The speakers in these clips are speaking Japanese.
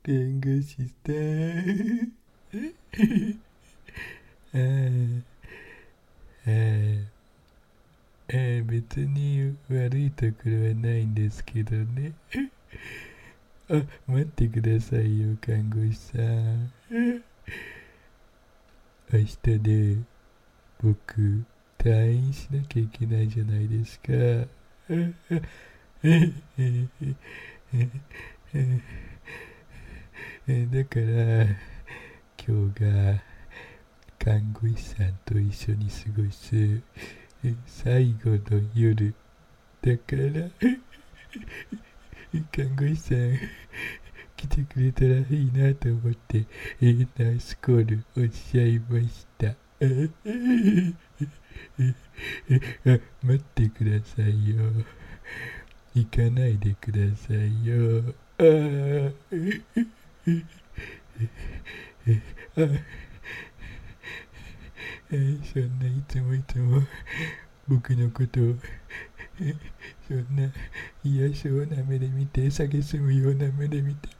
看護師さん別に悪いところはないんですけどね。待ってくださいよ、看護師さん。明日で僕、退院しなきゃいけないじゃないですか。だから、今日が看護師さんと一緒に過ごす最後の夜だから看護師さん来てくれたらいいなと思ってナースコールおっしゃいました。待ってくださいよ。行かないでくださいよ。そんないつも僕のことをそんな嫌そうな目で見て、蔑むような目で見て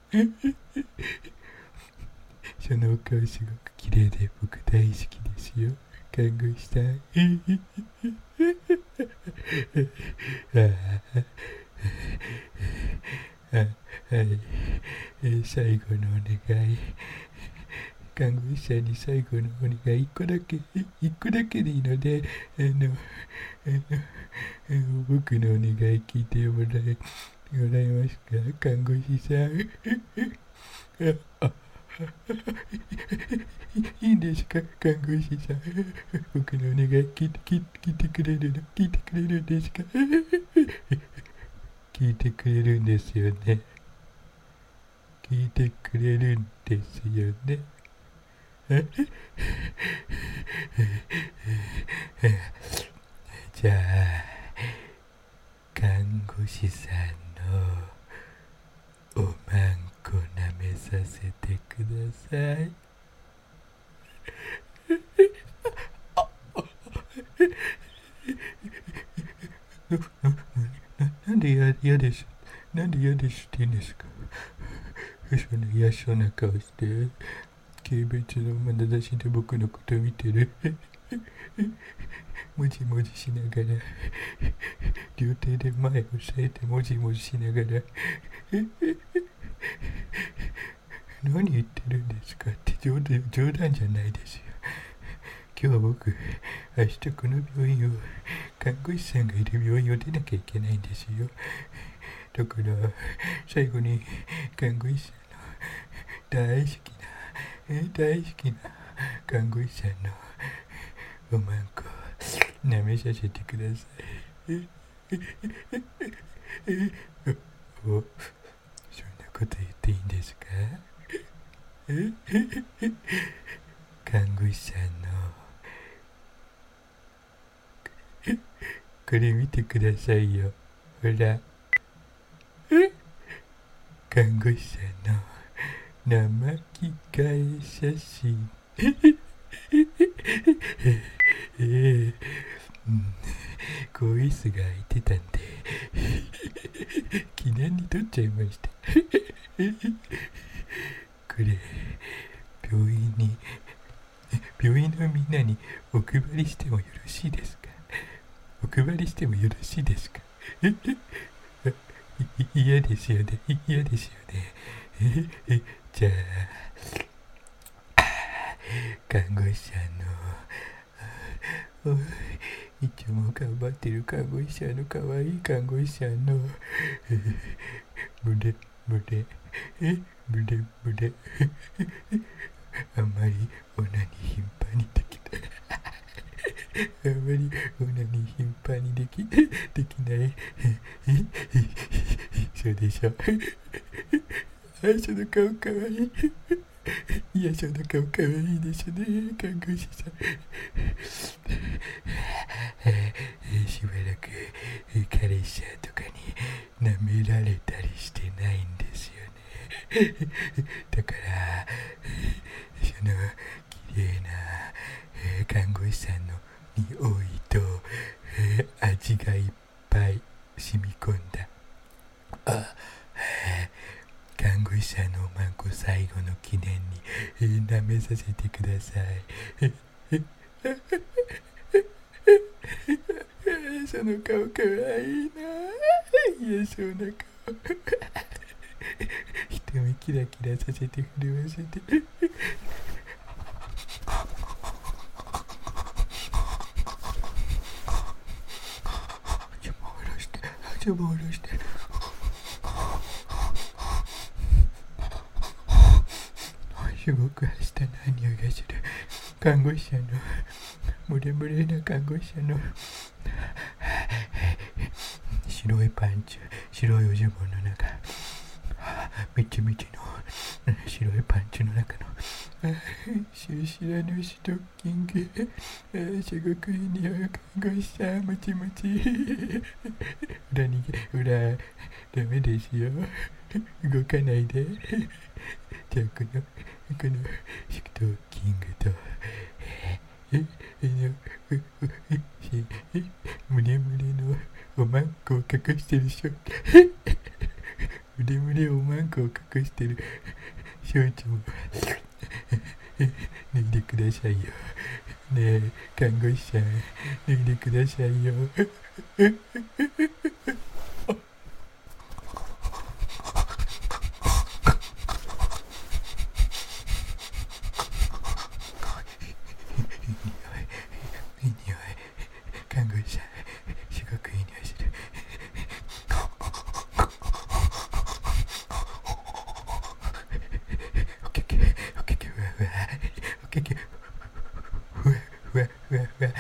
そのお顔すごく綺麗で僕大好きですよ、看護師さん。はい、最後のお願い。看護師さんに最後のお願い、一個だけでいいので、僕のお願い聞いてもらえますか、看護師さん。いいんですか、看護師さん。僕のお願い聞いてくれるんですか。聞いてくれるんですよね。聞いてくれるんですよね。じゃあ、看護師さんのおまんこ舐めさせてください。なんで嫌です。なんで嫌ですって言うんですか。その嫌そうな顔して、軽蔑の眼差しで僕のことを見てる。もじもじしながら、両手で前を押さえてもじもじしながら、何言ってるんですかって冗談じゃないですよ。今日は僕、明日この病院を、看護師さんがいる病院を出なきゃいけないんですよ。だから、最後に看護師さんの大好きな看護師さんのおまんこ舐めさせてください。そんなこと言っていいんですか。看護師さんのこれ見てくださいよ。ほら、看護師さんの生着替え写真。更衣室が空いてたんで記念に撮っちゃいました。これ病院のみんなにお配りしてもよろしいですか。嫌ですよね。じゃあ、看護師さんのいつも頑張ってる看護師さんの可愛い看護師さんの胸あんまりオナニー頻繁にできないそうでしょ。その顔かわいい。その顔かわいいですね、看護師さん。しばらく彼氏さんとかに舐められたりしてないんですよね。だからその綺麗な看護師さんの匂いと味がいっぱい染み込んだ看護師さんのおまんこ最後の記念に、舐めさせてください。その顔かわいいな。いや、そんな顔。瞳キラキラさせて震わせて。ちょぼ下ろして。すごくはしたな匂いがする。看護師さんのムレムレな看護師さんの白いパンツ、白いおズボンの中、みちみちの白いパンツの中のシュシュラのストッキング、すごくいい匂い。看護師さん、もちもち。裏に裏ダメですよ。動かないで。じゃあこのストッキングと胸胸のおまんこを隠してるショーツ、胸胸おまんこを隠してるショーツも脱いでくださいよ。ねえ、看護師さん、脱いでくださいよ。いい匂い。看護師さん、すごくいい匂いする。おけけ、おけけ、ふわふわ。おけけ、ふわふわふわふわ。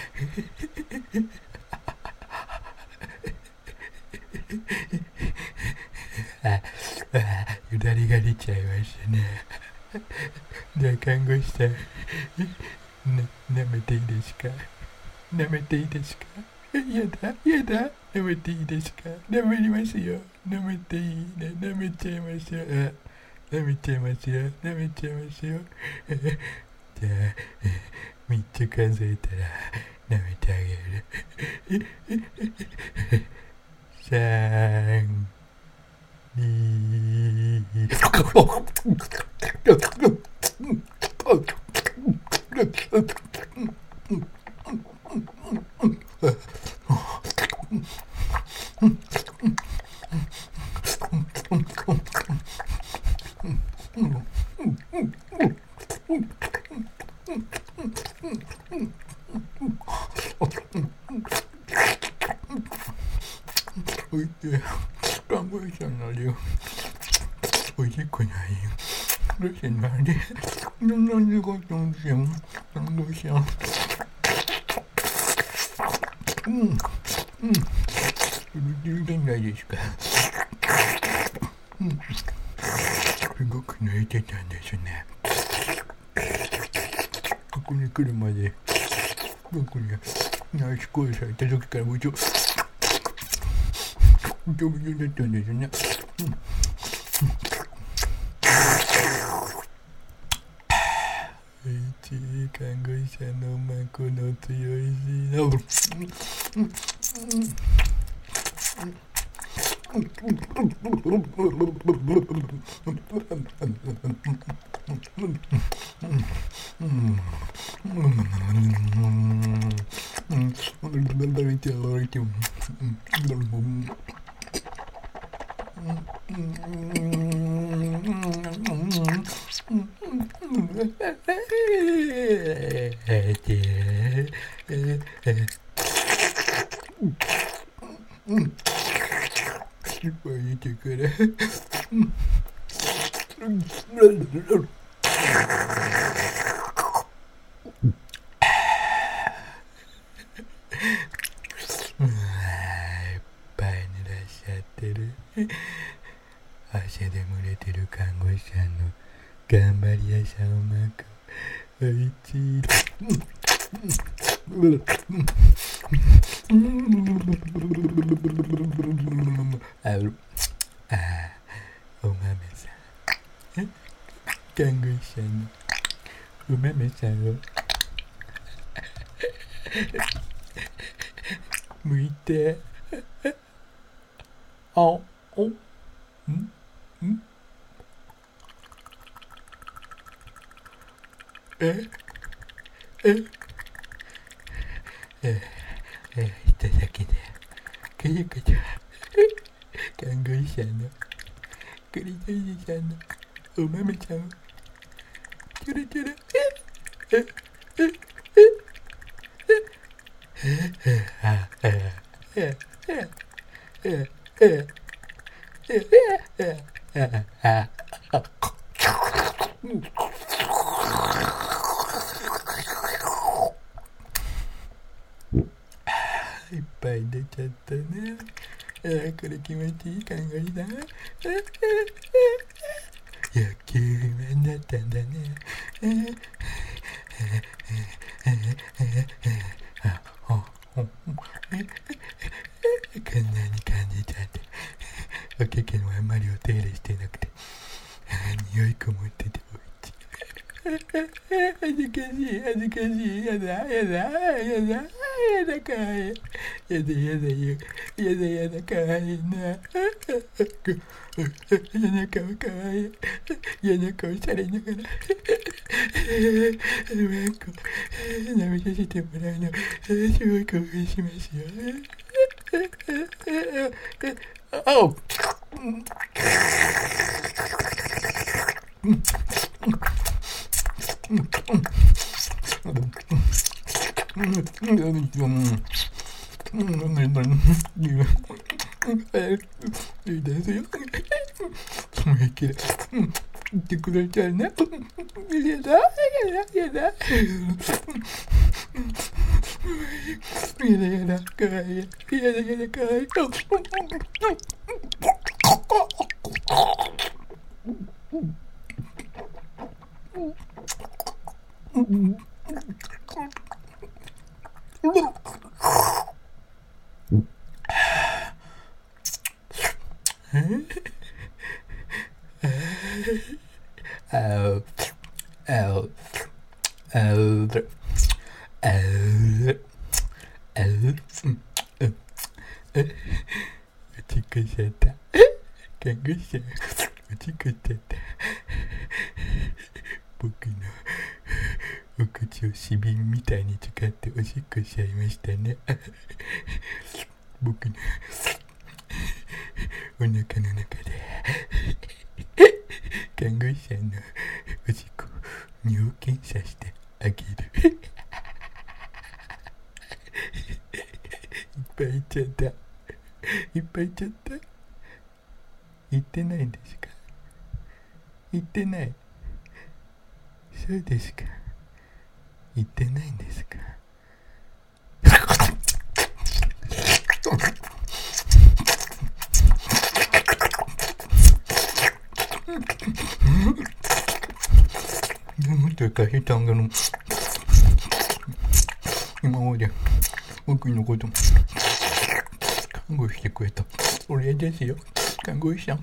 よだれが出ちゃいましたね。じゃあ看護師さん、舐めていいですか？舐めていいですか？やだ、舐めていいですか？舐めますよ。舐めていいね。舐めちゃいますよ。舐めちゃいますよ。舐めちゃいますよ。じゃあ、3つ数えたら舐めてあげる。3、2、おいで、看護師さんの量、おいしくないよ。どうしてなんで、なんでごとんしよう、看護師さん。全然ないですか。すごく泣いてたんですね。ここに来るまで、僕にナイスコールされた時からもうちょびちょだったんですね。看護師さんのまんこの強いしな。失敗してからぱい濡らしちゃってる。汗で蒸れてる看護師さんの頑張り屋さんをまくおいしい。お豆さん、看護師さんのお豆さんを剥いて、あ、お、 ええした先でくるくる看護師さんのクリトリスさんのお豆ちゃんをチュルチュルいっぱい出ちゃったね。これ気持ちいい看護師さん。野球面だったんだね。こんなに感じちゃって。おけけもあんまりお手入れしてなくて。匂いこもってておいしい。恥ずかしい、恥ずかしい。やだ、やだ、やだ、やだかわいい。やだ、やだよ。やだ、やだかわいいな。嫌な顔かわいい。嫌な顔されながら。ワンコ、舐めさせてもらうの、すごい興奮しますよ。あおいいですよ。いける。言ってくれちゃうね。やだ、やだ、やだ。やだやだ、かわいい。やだやだ、かわいい。あう、あう、あう、あう、あう、おちっこしちゃった。看護師さん、おちっこしちゃった。僕のお口を紙瓶みたいに使っておしっこしちゃいましたね。僕のお腹の中で看護師さんのおしっこ尿検査してあげる。いっぱいいっちゃった。いっぱいいっちゃった。言ってないんですか？言ってない。そうですか。言ってないんですか？もっとかひたんがの今まで僕のこと看護してくれたお礼ですよ、看護師さん。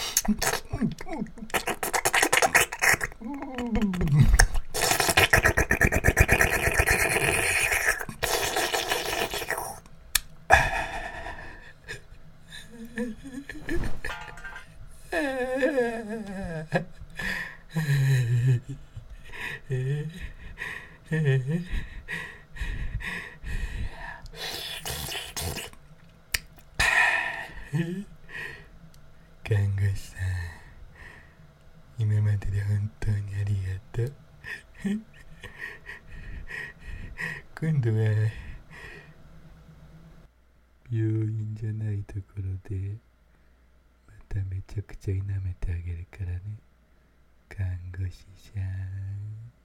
看護師さん、今までで本当にありがとう。今度は病院じゃないところでまためちゃくちゃ舐めてあげるからね、看護師さん。